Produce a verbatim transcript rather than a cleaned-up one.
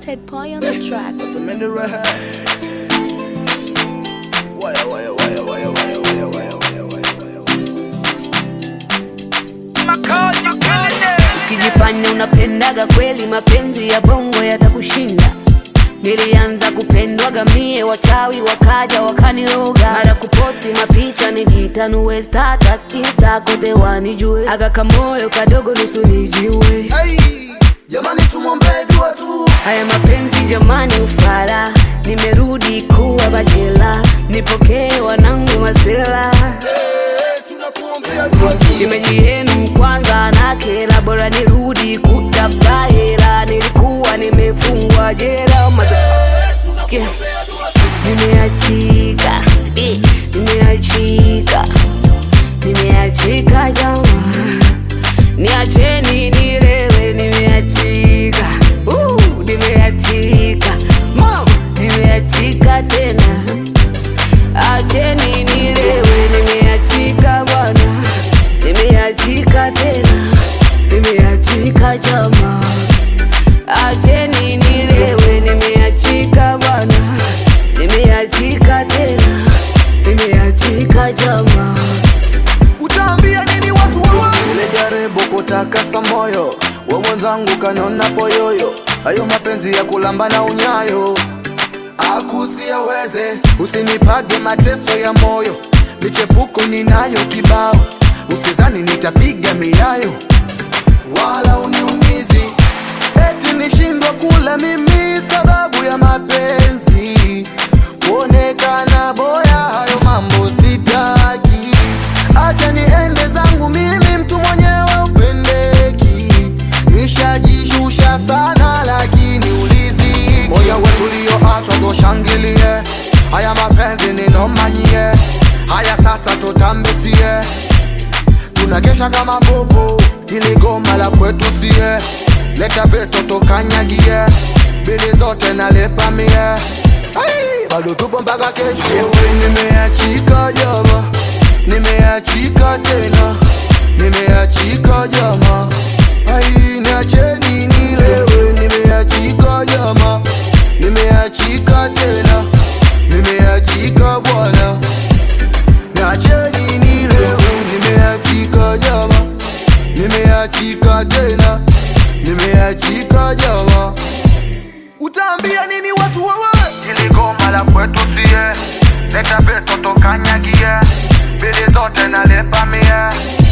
Ted Pie on the track. What's the minute right here? Wire, wire, wire, wire, wire, wire, wire, wire, wire, wire. Ukijifanya unapendaga kweli, mapenzi ya bongo yatakushinda. Nilianza kupendwaga mie, wachawi wakaja wakaniroga. Mara kuposti mapicha nijitanue status, insta kote wanijue. Aga kamoyo kadogo nusu nijiwe. Hey, jamani tumombe dua tu. Haya mapenzi jamani ufala, nimerudi kuwa bachela. Nipokee wanangu masela. Hey, tunakuombea dua tu. Shemeji yenu kwanza na kela, bora nirudi kutafuta hela. Nilikuwa nimefungwa jela. Yeah. Nimeachika, eh, nimeachika, nimeachika jama, niacheni nilewe. Nimeachika, uh, nimeachika, mama, nimeachika tena, acheni nilewe. Nimeachika bwana, nimeachika tena, nimeachika jama, acheni nilewe. Nimeachika bwana, nimeachika tena, nimeachika jama. Utaambia nini watu wawa? Nilijaribu kutakasa moyo wa mwenzangu kanona poyoyo. Hayo mapenzi ya kulamba na unyayo akusiaweze. Usinipage mateso ya moyo, michepuko ninayo kibao. Usizani nitapiga miayo wala uniumizi, eti nishindwa kula mimi sababu ya mapenzi. Kuonekana boya, hayo mambo sitaki. Acha niende zangu mimi, mtu mwenyewe upendeki. Nishajishusha sana lakini ulizi. Moyo wetu ulioachwa toshangilie, haya mapenzi ninomanyie. Haya sasa tutambesie, tunakesha kama bobo, hili goma la kwetu sie. Leta beto tokanyagie, bili zote nalepa mie. Ay, bado tupo mpaka kesho. Ewe nimeachika jama, nimeachika tena, nimeachika jama. Ay, niacheni nilewe. Nimeachika jama, nimeachika tena, nimeachika bwana, niacheni nilewe. Nimeachika jama, nimeachika tena, nimeachika jama. Utaambia nini watu wawa? Hili goma la kwetu sie, leta beto tokanyagie, bili zote nalepa mie.